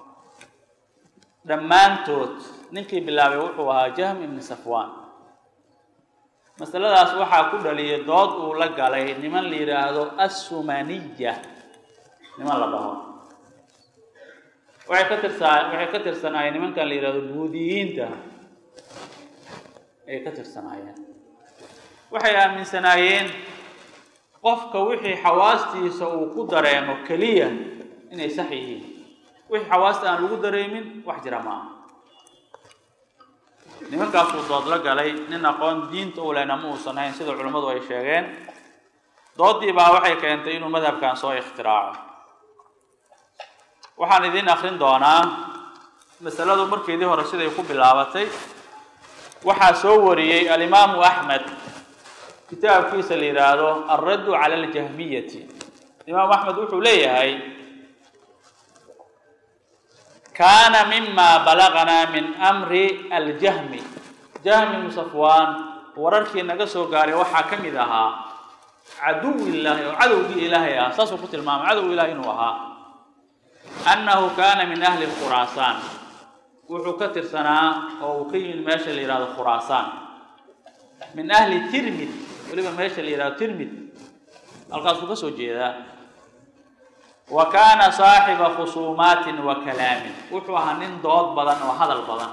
دمان توت ninkii bilaabay wuxuu ahaa Jahm ibn Safwan masaladaas waxa ku dhaliyay dood uu la galay niman la yiraahdo as-Sumaniyya niman la dhaho waxay ka tirsan waxay ka tirsanayeen nimankan la yiraahdo buudiyiinta ay ka tirsanayeen waxay aaminsanaayeen qofka wixii xawaastiisa uu ku dareemo kaliya inay sax yihiin wixii xawaasta aan lagu dareemin wax jira ma nimankaas uu dood la galay nin aqoon diinta u leena ma uusan ahayn sida culimadu ay sheegeen doodii baa waxay keentay inuu madhabkan soo ikhtiraacay waxaan idin akhrin doonaa masaladu markeedii hore siday ku bilaabatay waxaa soo wariyay al-Imam Ahmad kitaabkiisa la yiraahdo ar-radd 'ala al-jahmiyyah Imam Ahmad wuxuu leeyahay كان مما بلغنا من أمر الجهم جهم بن صفوان ورركي نقصه قاري وحاكم ذها عدو الله وعدو إلهي أساس قتل المام عدو إلهي نوها أنه كان من أهل الخراسان وحكتر سنة أو كي من ماشي لإرادة خراسان من أهل ترمذ ولما ماشي لإرادة ترمذ القصد قصه جيدا وكان صاحب خصومات وكلام وحوها نين ضاد بدن وهذا البدن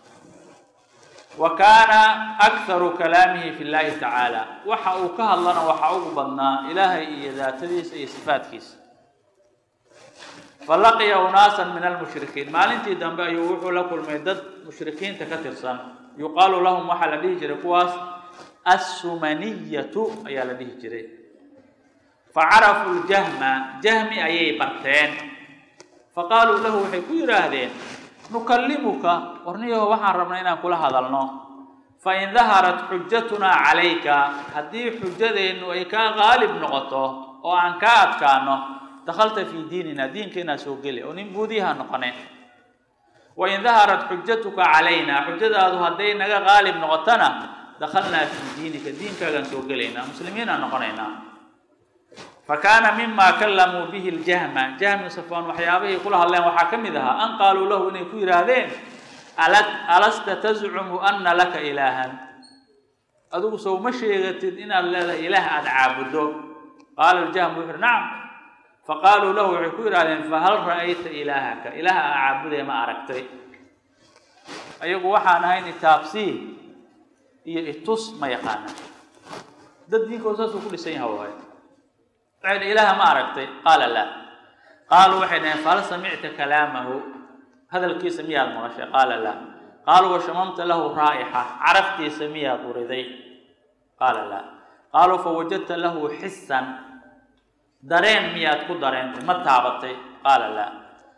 وكان أكثر كلامه في الله تعالى وحاوكه الله وحاوك بدنا إلهي ذات ذي صفات كيس فلقي أناسا من المشركين ما لنتي دنبا يوحوا لكم الميدد مشركين تكترسا يقال لهم وحل لديه جري كواس السمنية أي لديه جري فعرفوا الجهم جهمي أي برتين فقالوا له حكير هذين نكلمك ورنيه وحن ربنا كل هذا النوع فإن ظهرت حجتنا عليك هذه حجة إنه إيكا غالب نقطه وعن كات كانه دخلت في ديننا دين كنا سوقلي ونبوديها نقنه وإن ظهرت حجتك علينا حجة هذا هدينا غالب نقطنا دخلنا في دينك دين كان سوقلينا مسلمين نقنينا فكان مما كلموا به الجهم جهم صفوان وحيابه يقول الله وحكم ذها أن قالوا له إن يكون هذين ألست تزعم أن لك إلها أدو سو مشيغت إن الله إله أن عابده قال الجهم نعم فقالوا له عكور عليهم فهل رأيت إلهك إله أعبده ما أركتي أيقو وحانا هين تابسيه يتص ما يقانا ضد دينك وساسو كل شيء هو عين إله ما أركتي قال لا قالوا وحنا فهل سمعت كلامه هذا الكيس سميها المغشى قال لا قالوا وشممت له رائحة عرفتي سميها طردي قال لا قالوا فوجدت له حسا درين ميات كدرين ما تعبتي قال لا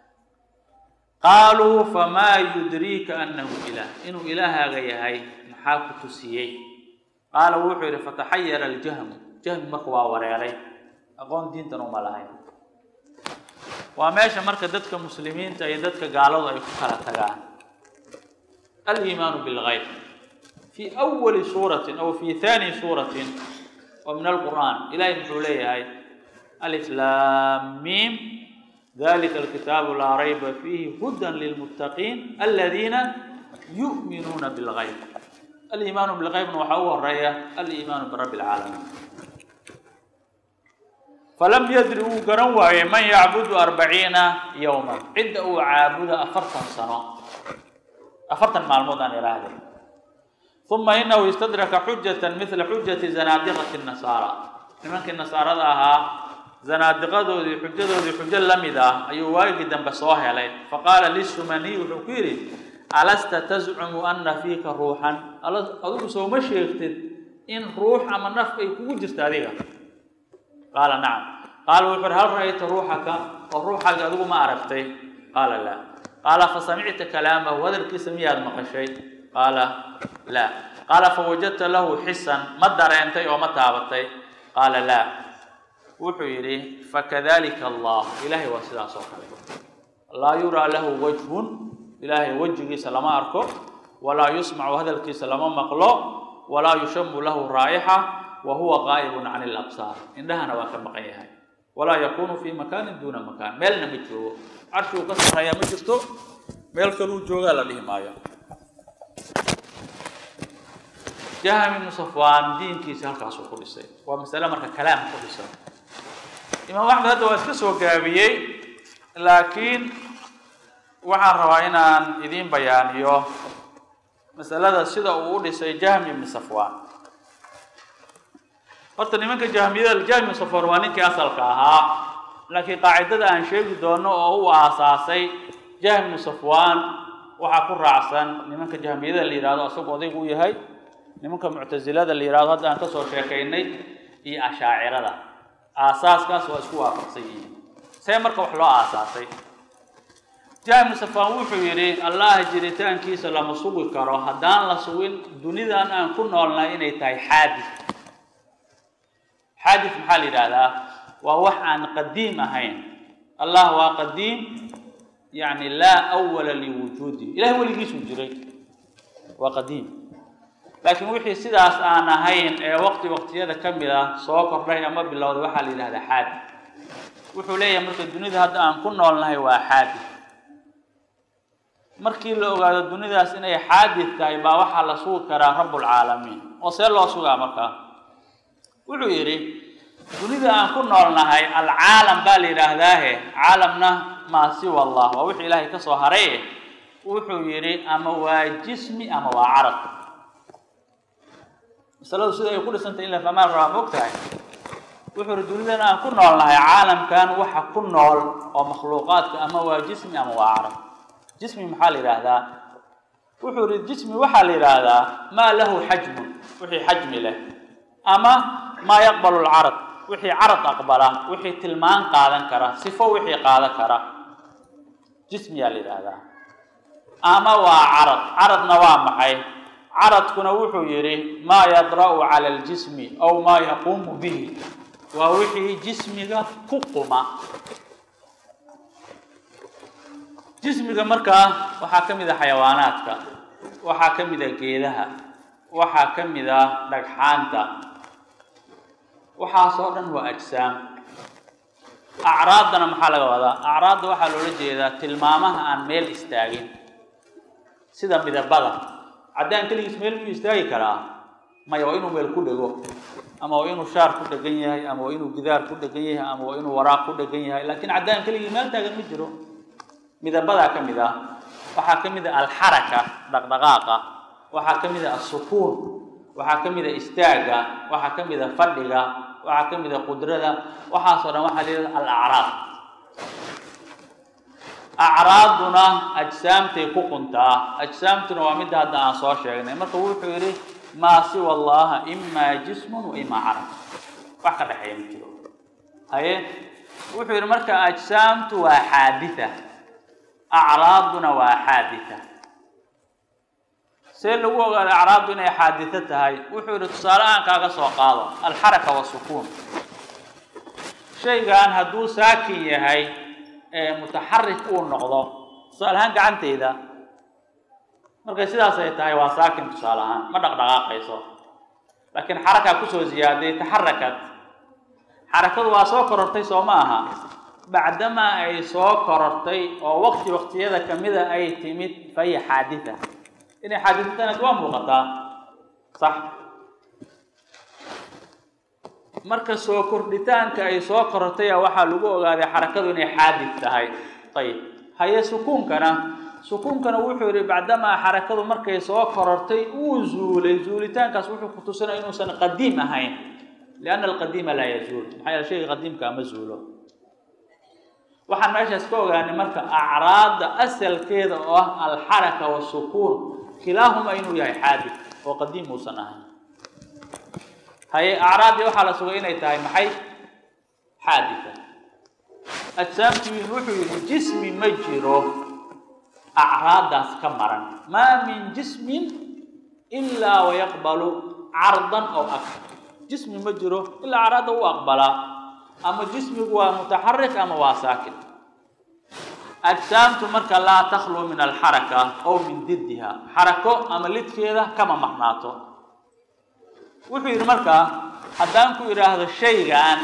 قالوا فما يدريك أنه إله إنه إله غيهي محاك تسيي قال وحير فتحير الجهم جهم مقوى وريالي أقول دين تنو ملاهين وماشي مركز دتك مسلمين تأي دتك قالوا أي كفر تجاه الإيمان بالغيب في أول سورة أو في ثاني سورة ومن القرآن إلى يدعو هاي ألف لام ميم ذلك الكتاب لا ريب فيه هدى للمتقين الذين يؤمنون بالغيب الإيمان بالغيب وحوه الرأي الإيمان برب العالمين فلم يدروا قروا من يعبد أربعين يوما عدوا عابد أفرطا سنة أفرطا معلومات عن إرادة ثم إنه يستدرك حجة مثل حجة زنادقة النصارى لمن النصارى ذاها زنادقة ذي حجة ذي حجة لمدة أي واجدا بصواه عليه فقال للسمني وحكيري ألست تزعم أن فيك روحا أظن سو مشيختد إن روح أما نفق يكون جستاريها قال نعم قال وحر هل رأيت روحك وروحك أذو ما عرفتي قال لا قال فسمعت كلامه وذلك سميها المقشي قال لا قال فوجدت له حسا ما درينتي وما تابتي قال لا وحيري فكذلك الله إلهي وسلا صوحي لا يرى له وجه إلهي وجهه سلام أركو ولا يسمع هذا الكيس لما مقلو ولا يشم له رائحة وهو غائب عن الأبصار إنها نواك بقيها ولا يكون في مكان دون مكان ميل نمجو عرشو قصر هيا مجرتو ميل كلو جوغا لديه مايا جهم بن صفوان دين كيس هالكاسو قدسي ومسألة مركا كلام قدسي إمام أحمد هذا واسكسو قابيي لكن waxaan rabaa inaan idin bayaaniyo mas'alada sida uu u dhisay Jahm ibn Safwan horta nimanka Jahmiyada Jahm ibn Safwan waa ninkii asalka ahaa laakiin qaacidada aan sheegi doono oo uu aasaasay Jahm ibn Safwan waxa ku raacsan nimanka Jahmiyada la yiraahdo asagoo oday uu yahay nimanka Mu'tazilada la yiraahdo hadda aan ka soo sheekaynay iyo Ash'ariyada aasaaskaas waa isku waafaqsan yihiin say marka wax loo aasaasay Jahm Safwan wuxuu yiri Allah jiritaankiisa lama sugi karo hadaan la sugin dunidan aan ku noolnahay inay tahay xaadis xaadis maxaa la yiraahdaa waa wax aan qadiim ahayn Allah waa qadiim yani la awwal li wujudi ilaahi waligiisu jiray waa qadiim laakiin wixii sidaas aan ahayn ee waqti waqtiyada kamida soo kordhay ama bilowday waxa la yiraahdaa xaadis wuxuu leeyahay marka dunida hadda aan ku noolnahay waa xaadis markii la ogaado dunidaas inay xaadis tahay baa waxa la sugi karaa rabbul caalamiin oo see loo sugaa marka wuxuu yiri dunida aan ku noolnahay al caalam baa la yiraahdaa caalamna ma si wallah waa wixii ilaahay ka soo haray wuxuu yiri ama waa jismi ama waa araq masaladu sida ay ku dhisantay in la fahmaa rabaa mogtahay wuxuu dunidana aan ku noolnahay caalamkan waxa ku nool oo makhluuqaadka ama waa jismi ama waa carab jismi maxaa la yiraahdaa wuxuu ri jismi waxa la yiraahdaa ma lahu hajm wixii xajmi leh ama ma yaqbalu al-arad wixii carad aqbala wixii tilmaan qaadan kara sifo wixii qaadan kara jismi la yiraahdaa ama waa carad caradna waa maxay caradkuna wuxuu yiri ma yadra'u 'ala al-jismi aw ma yaqumu bihi wa wixii jismiga ku quma jismiga markaa waxa kamid ah xayawaanaadka waxa kamid ah geedaha waxa kamid ah dhagxaanta waxa soo dhan waa ajsaam acraadana maxaa laga wadaa acraad waxa loo jeedaa tilmaamaha aan meel istaagin sida midabada cadaan kaligiis meel ku istaagi karaa ma yaw inuu meel ku dhago ama waa inuu shaar ku dhagan yahay ama waa inuu gidaar ku dhagan yahay ama waa inuu waraaq ku dhagan yahay laakiin cadaan kaligiis meel taagan ma jiro midabada kamid ah waxa kamid ah al-haraka dhaqdhaqaaqa waxa kamid ah as-sukuun waxa kamid ah istaaga waxa kamid ah fadhiga waxa kamid ah qudrada waxa soo dhan waxa leeyahay al-a'raad a'raaduna ajsaamtay ku quntaa ajsaamtuna waa mid hadda aan soo sheegnay marka wuxuu yiri ma si wallahi imma jismun wa imma arad wax ka dhaxeeyo ma jiro haye wuxuu yiri marka ajsaamtu waa xaaditha أعراضنا وحادثة سيل لو قال أعراضنا حادثة هاي وحول اتصالان كاغا سو قادو الحركة والسكون شيء كان هدو ساكن هاي متحرك او نقضو تصالان غعنتيدا marka sidaas ay tahay waa saakin tusalahan ma dhaqdhaqaaqayso laakiin xaraka ku soo ziyaaday taxarakat xarakadu waa soo korortay soo maaha بعدما أي سو كررتي أو وقت وقتيدا كمذا أي تمت في حادثة إن حادثة ندوام مغطى صح مركز سو كردتان كأي سو كررتي وحا لغو هذه حركة إن حادثة هاي طيب هي سكون كنا سكون كنا وحوري بعدما حركة مركز سو كررتي وزول زولتان كسوحو خصوصا إنه سنة قديمة هاي لأن القديم لا يزول حي شيء قديم كمزوله waxaan meeshaas ka ogaanay marka acraad asalkeeda oo ah al-haraka wa sukuun kilahuma inuu yahay xaadith oo qadiim uu sanahay hay acraad waxa la sugay inay tahay maxay xaaditha ajsaamtu wuxuu yiri jismi majiro acraadaas ka maran ma min jismin illa wa yaqbalu ardan aw akthar jismi majiro illa acraada uu aqbala أما جسمك متحرك أما وساكن أجسامته مركا لا تخلو من الحركة أو من ضدها حركة أما لتكيدا كما معناته وفي مركا حدانكو إلى هذا الشيء عن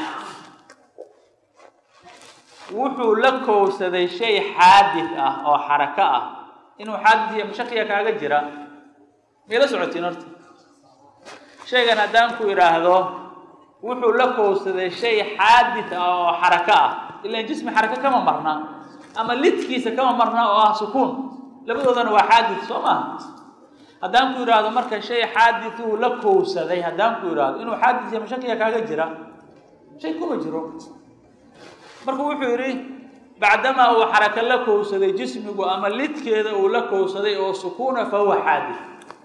وحو لكو سذي شيء حادث أو حركة إنه حادث مشكية كاجرة ميلا سعوتي نرتي شيء عن حدانكو إلى هذا wuxuu la koosday shay xaadith oo xaraka ila jismi xaraka kama marna ama lidkiisa kama marna oo ah sukuun labadoodana waa xaadith Soomaa hadaan ku iraado marka shay xaadith uu la koosday hadaan ku iraado inuu xaadith iyo mashakiya kaaga jira shay kuma jiro marka wuxuu yiri baadama uu xaraka la koosday jismigu ama lidkeeda uu la koosday oo sukuuna fa huwa xaadith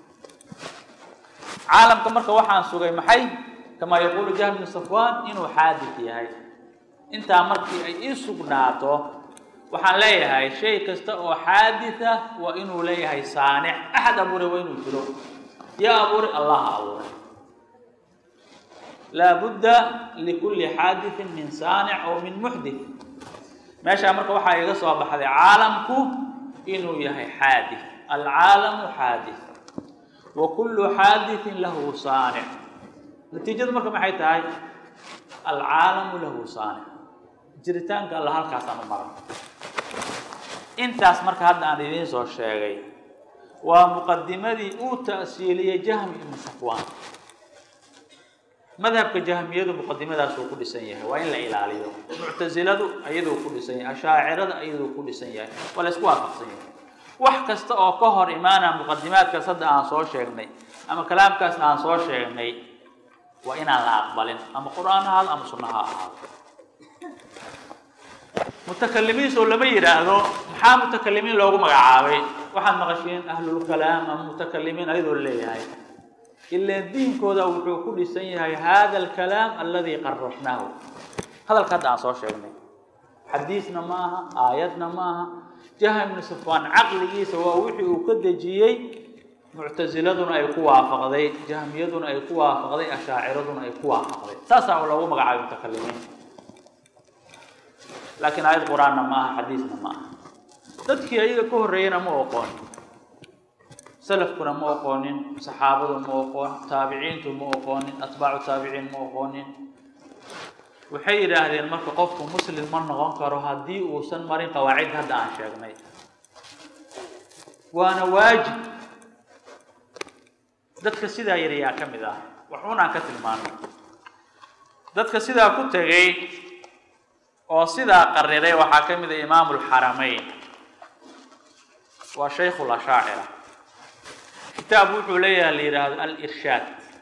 caalamka marka waxaan sugay maxay كما يقول جهم بن صفوان إنه حادث ياهي أنت مركي أي سقناته وحن ليهاي شيء كستأو حادثة وإنه ليهاي صانع أحد أبوري وإنه يجلو يا أبوري الله أبوري لا بد لكل حادث من صانع أو من محدث ماشي أمرك وحا يقصوا بحذ عالمكو إنه يهي حادث العالم حادث وكل حادث له صانع نتيجة مركب محيط هاي العالم له صانع جريتان قال لها الكاس أنا مرة أنت أسمرك هذا عن دين زوج شيء ومقدمة دي أو تأصيلية جهم بن صفوان مذهب كجهمية مقدمة ده سوق كل سنة وين لا إله عليه معتزلة أيده كل سنة أشاعرة أيده كل سنة ولا سواء سنة وحكست أو كهر إيمانا مقدمات كصد عن صوت شيء أما كلام كاس عن صوت شيء وإن لا أقبلين أما قرآن هذا أما سنة هذا متكلمين سولا ما يراهدو maxaa متكلمين loogu magacaabay waxaan maqasheen ahlul kalaam ama mutakallimin ayadoo leeyahay illa diinkooda wuxuu ku dhisan yahay hada al-kalaam alladhi qarrahnahu hadal ka daan soo sheegnay xadiisna maaha aayadna maaha jahm ibn safwan aqligiisa waa wixii uu ka dajiyay mu'taziladuna ay ku waafaqday jahmiyaduna ay ku waafaqday ashaa'iraduna ay ku waafaqday saasa loogu magacaabay mutakallimin لكن آية القرآن ما حديثنا ما dadkii ayaga ka horeeyana ma aqoon salafkuna ma aqoonin saxaabadu ma aqoon taabiciintu ma aqoonin atbaacu taabiciin ma aqoonin waxay yiraahdeen marka qofku muslim ma noqon karo hadii uu san marin qawaacid hadda aan sheegnay waana waajib dadka sidaa yariyaa kamid ah waxuna ka tilmaano dadka sidaa ku tagay oo sidaa qarriday waxa kamid ah imaamul haramayn وشيخ الأشاعرة كتاب وحوليه اللي يراد الإرشاد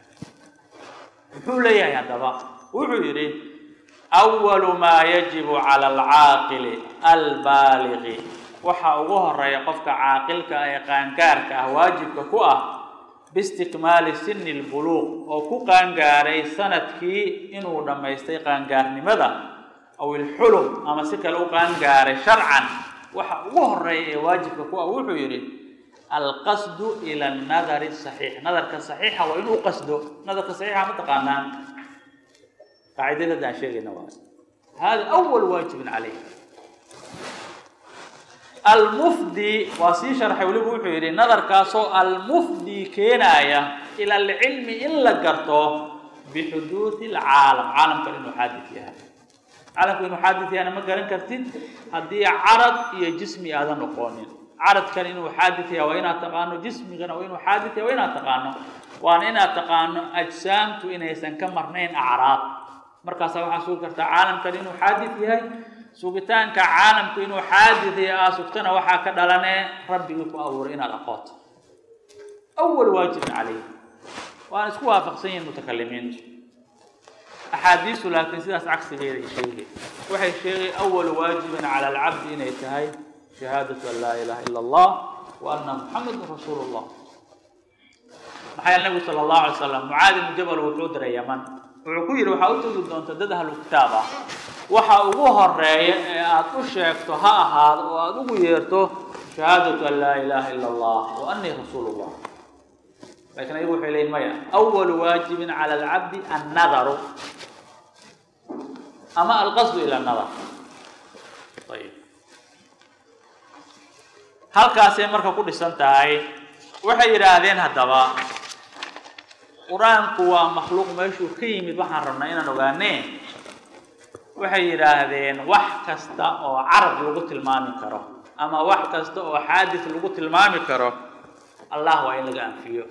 وحوليه يا دبا وحوليه أول ما يجب على العاقل البالغ وحا وهر يقفك عاقلك يقانكارك واجبك كؤه باستكمال سن البلوغ أو كقانكاري سنتك إنه لما يستيقانكار لماذا أو الحلم أما سكال قانكاري شرعا waxa ugu horeeyay waajibka ku ah wuxuu yiri القصد الى النظر الصحيح نظرك صحيح وانه قصده نظرك صحيح ما تقانان قاعده ده شيء نواس هذا اول واجب عليه المفدي واسي شرح ولي wuxuu yiri نظركاسو المفدي كينايا الى العلم الا قرته بحدوث العالم عالم كانه حادث يعني عالم كانه حادث يعني ما قرن كرتين هدي عرض يا جسمي هذا نقونين عرض كان انه حادث يا وين تقانو جسمي كان وين حادث يا وين تقانو وان ان تقانو اجسامته ان يسن كمرنين اعراض markaas waxa soo karta caalamkan inuu xaadith yahay suugitaanka caalamku inuu xaadith yahay asugtana waxa ka dhalanay rabbigu ku abuuray inaad aqooto awwal waajib alayhi waan isku waafaqsan mutakallimiin أحاديث لكن سيداس عكس غير شيء وحي شيء أول واجب على العبد إن يتهي شهادة أن لا إله إلا الله وأن محمد رسول الله محيا النبي صلى الله عليه وسلم معاذ بن جبل وحود اليمن وعكير وحاولت أن تددها الكتابة وحاوها الرأي أتشكت ها هذا وأدويرته شهادة أن لا إله إلا الله وأني رسول الله لكن يروح إليه المياه أول واجب على العبد النظر أما القصد إلى النظر طيب هل كاسين مركا كل سنتهاي وحي يرادين هالدواء قرآن كوا مخلوق ماشو كيمي بحر رمنا نغاني وحي يرادين وح كستا أو عرض لغة المامي كرو أما وح كستا أو حادث لغة المامي كرو الله وإن لقى فيه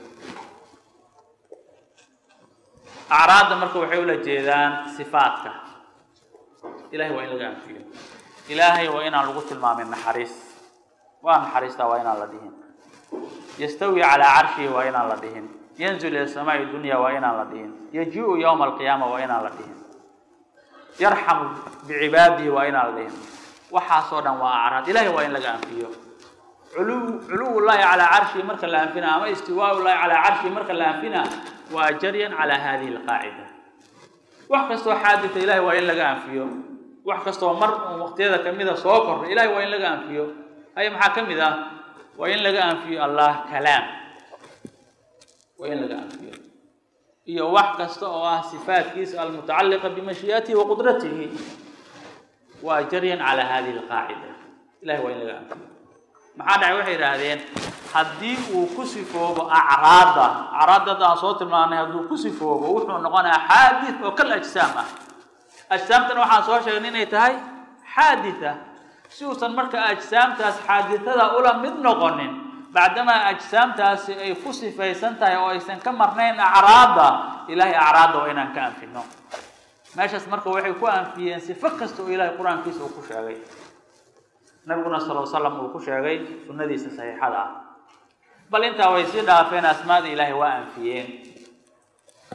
أعراض مركو وحيولة جيدان صفاتك إلهي وإن لقى فيه إلهي وإن لغة المامي النحريس وأن حريستا وإن لديهم يستوي على عرشه وإن لديهم ينزل إلى السماء الدنيا وإن لديهم يجيء يوم القيامة وإن لديهم يرحم بعباده وإن لديهم وحاصودا وأعراض إلهي وإن لقى فيه علو علو الله على عرشه مركا لانفنا أما استواء الله على عرشه مركا لانفنا وجريا على هذه القاعدة وحكستو حادث إلهي وإن لقى فيه وحكستو مر ومقتدى كمذا صوكر إلهي وإن لقى فيه أي محاكم ذا وإن لقى فيه الله كلام وإن لقى فيه إيه وحكستو صفات كيس المتعلقة بمشيئته وقدرته وجريا على هذه القاعدة إلهي وإن لقى فيه maxaa dhacay waxay yiraahdeen hadii uu ku sifoobo acraada acraadada soo tilmaanay haduu ku sifoobo wuxuu noqonayaa xaadith oo kal ajsaam ah ajsaamtan waxaan soo sheegnay inay tahay xaaditha si uusan marka ajsaamtaas xaadithada ula mid noqonin baadama ajsaamtaas ay ku sifaysan tahay oo aysan ka marnayn acraada ilaahi acraada oo inaan ka anfino meeshaas marka waxay ku anfiyeen sifo kasta oo ilaahi quraankiisa uu ku sheegay نبينا صلى الله عليه وسلم وكشاغي سنتي صحيحه بل انت ويسي دافين اسماء الله وانفيين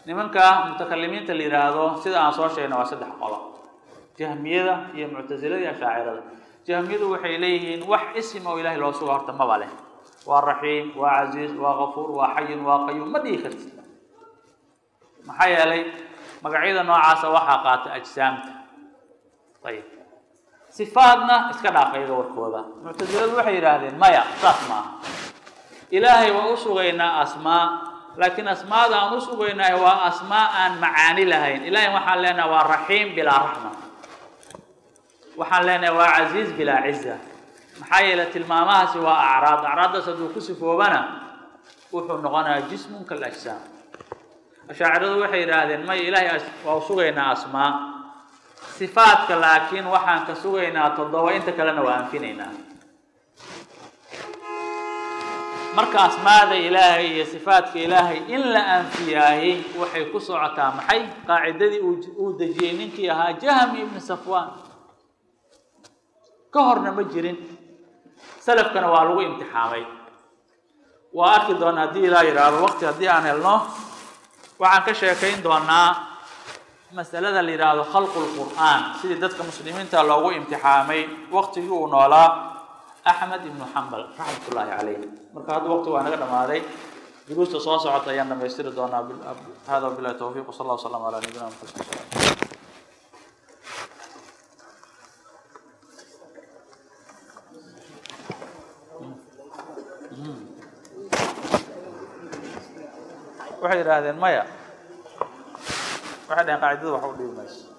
nimanka mutakalimiinta la yiraahdo sida aan soo sheegnay waa saddex qolo jahmiyada iyo mu'tazilada iyo ash'aariyada jahmiyadu waxay leeyihiin wax ism oo ilaahay loo sugo horta ma bale waa raxiim waa aziz waa ghafuur waa hayy waa qayyum ma dhigi kartid maxaa yeelay magacyada noocaas waxaa qaata ajsaamta ayib sifaadna iska dhaafayga warkooda mu'taziladu waxay yiraahdeen maya saas ma ilaahay waa u sugaynaa asmaa laakiin asmaada aan u sugaynaa waa asmaa aan macaani lahayn ilaahay waxaan leenahay waa raxiim bilaa raxma waxaan leenahay waa aziz bilaa izza maxaa yeelay tilmaamahaasi waa acraad acraadaas hadduu ku sifoobana wuxuu noqonayaa jismun kal ajsaam ashaaciradu waxay yiraahdeen may ilaahay waa u sugaynaa asmaa sifaadka laakiin waxaan ka sugaynaa toddoba inta kalena waa anfinaynaa marka asmaada ilaahay iyo sifaadka ilaahay in la anfiyaahi waxay ku socotaa maxay qaacidadii uu dajiyay ninkii ahaa Jahm ibn Safwan ka horna ma jirin salafkana waa lagu imtixaamay waa arki doona haddii ilaahay yiraahdo waqti haddii aan helno waxaan ka sheekayn doonaa masalada la yiraahdo khalqul qur'aan sidii dadka muslimiinta loogu imtixaamay waqtigii uu noolaa أحمد بن حنبل رحمة الله عليه مركز هذا وقت وأنا قد ماذي دروس تصاصع عطيانا ما يصير دونا هذا بالله التوفيق وصلى الله وسلم على نبينا محمد واحد هذا الماء واحد قاعد يدور حول الماء